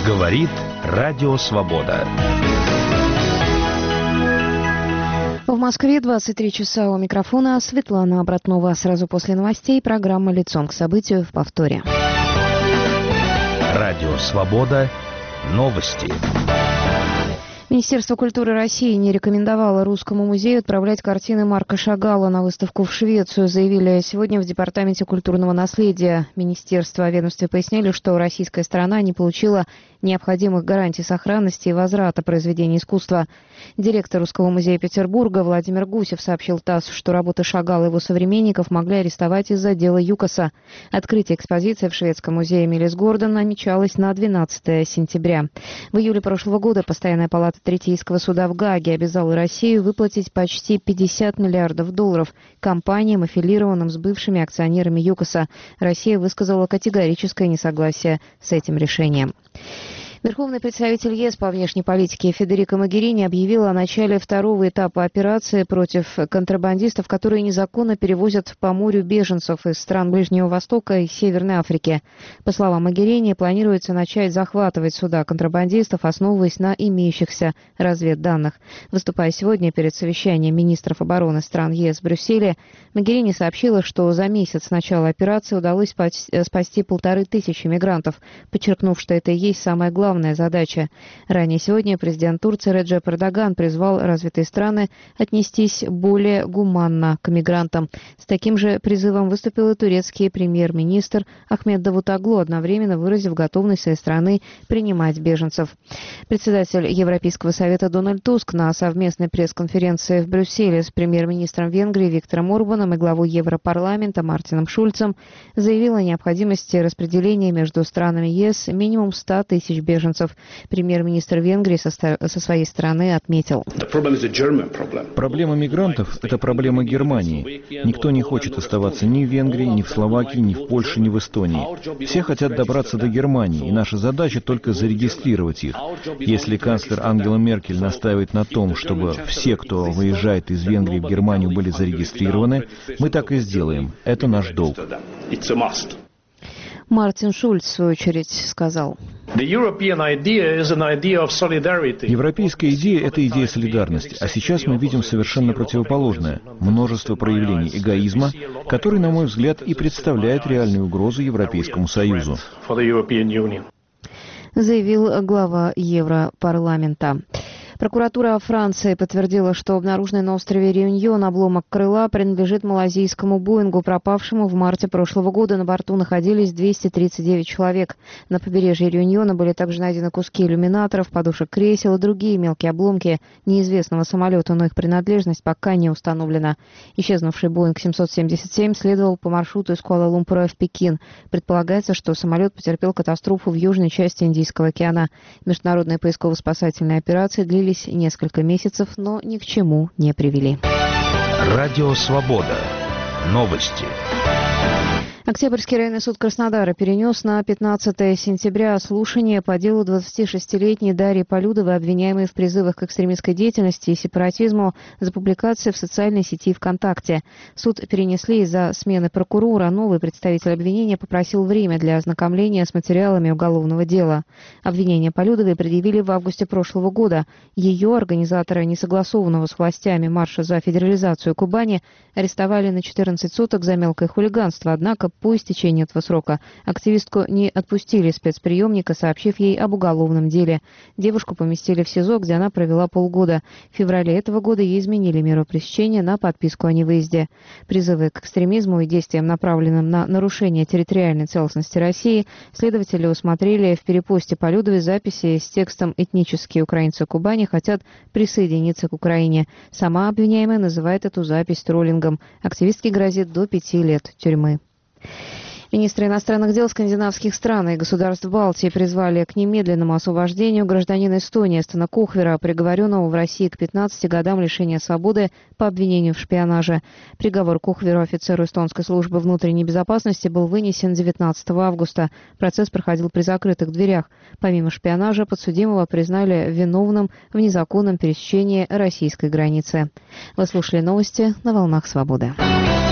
Говорит Радио Свобода. В Москве 23 часа. У микрофона Светлана Обратнова. Сразу после новостей программа «Лицом к событию» в повторе. Радио Свобода. Новости. Министерство культуры России не рекомендовало Русскому музею отправлять картины Марка Шагала на выставку в Швецию, заявили сегодня в Департаменте культурного наследия. Министерство о ведомстве пояснили, что российская сторона не получила необходимых гарантий сохранности и возврата произведений искусства. Директор Русского музея Петербурга Владимир Гусев сообщил ТАСС, что работы Шагала и его современников могли арестовать из-за дела ЮКОСа. Открытие экспозиции в шведском музее Миллис Гордон намечалось на 12 сентября. В июле прошлого года Постоянная палата Третейского суда в Гааге обязала Россию выплатить почти $50 миллиардов компаниям, аффилированным с бывшими акционерами ЮКОСа. Россия высказала категорическое несогласие с этим решением. Верховный представитель ЕС по внешней политике Федерико Могерини объявила о начале второго этапа операции против контрабандистов, которые незаконно перевозят по морю беженцев из стран Ближнего Востока и Северной Африки. По словам Могерини, планируется начать захватывать суда контрабандистов, основываясь на имеющихся разведданных. Выступая сегодня перед совещанием министров обороны стран ЕС в Брюсселе, Могерини сообщила, что за месяц с начала операции удалось спасти 1500 мигрантов, подчеркнув, что это и есть самое главное задача. Ранее сегодня президент Турции Реджеп Эрдоган призвал развитые страны отнестись более гуманно к мигрантам. С таким же призывом выступил и турецкий премьер-министр Ахмед Давутоглу, одновременно выразив готовность своей страны принимать беженцев. Председатель Европейского совета Дональд Туск на совместной пресс-конференции в Брюсселе с премьер-министром Венгрии Виктором Орбаном и главой Европарламента Мартином Шульцем заявил о необходимости распределения между странами ЕС минимум 100 тысяч беженцев. Премьер-министр Венгрии со своей стороны отметил: проблема мигрантов – это проблема Германии. Никто не хочет оставаться ни в Венгрии, ни в Словакии, ни в Польше, ни в Эстонии. Все хотят добраться до Германии, и наша задача только зарегистрировать их. Если канцлер Ангела Меркель настаивает на том, чтобы все, кто выезжает из Венгрии в Германию, были зарегистрированы, мы так и сделаем. Это наш долг. Мартин Шульц, в свою очередь, сказал: Европейская идея – это идея солидарности, а сейчас мы видим совершенно противоположное – множество проявлений эгоизма, который, на мой взгляд, и представляет реальную угрозу Европейскому Союзу. Заявил глава Европарламента. Прокуратура Франции подтвердила, что обнаруженный на острове Реюньон обломок крыла принадлежит малазийскому Боингу, пропавшему в марте прошлого года. На борту находились 239 человек. На побережье Реюньона были также найдены куски иллюминаторов, подушек кресел и другие мелкие обломки неизвестного самолета, но их принадлежность пока не установлена. Исчезнувший Боинг 777 следовал по маршруту из Куала-Лумпура в Пекин. Предполагается, что самолет потерпел катастрофу в южной части Индийского океана. Международные поисково-спасательные операции длились несколько месяцев, но ни к чему не привели. Радио Свобода. Новости. Октябрьский районный суд Краснодара перенес на 15 сентября слушание по делу 26-летней Дарьи Полюдовой, обвиняемой в призывах к экстремистской деятельности и сепаратизму за публикации в социальной сети ВКонтакте. Суд перенесли из-за смены прокурора. Новый представитель обвинения попросил время для ознакомления с материалами уголовного дела. Обвинение Полюдовой предъявили в августе прошлого года. Ее, организатора несогласованного с властями марша за федерализацию Кубани, арестовали на 14 суток за мелкое хулиганство, однако по истечении этого срока активистку не отпустили из спецприемника, сообщив ей об уголовном деле. Девушку поместили в СИЗО, где она провела полгода. В феврале этого года ей изменили меру пресечения на подписку о невыезде. Призывы к экстремизму и действиям, направленным на нарушение территориальной целостности России, следователи усмотрели в перепосте Полюдовой записи с текстом «Этнические украинцы Кубани хотят присоединиться к Украине». Сама обвиняемая называет эту запись троллингом. Активистке грозит до 5 лет тюрьмы. Министры иностранных дел скандинавских стран и государств Балтии призвали к немедленному освобождению гражданина Эстонии Эстона Кухвера, приговоренного в России к 15 годам лишения свободы по обвинению в шпионаже. Приговор Кухверу, офицеру эстонской службы внутренней безопасности, был вынесен 19 августа. Процесс проходил при закрытых дверях. Помимо шпионажа, подсудимого признали виновным в незаконном пересечении российской границы. Вы слушали новости на «Волнах Свободы».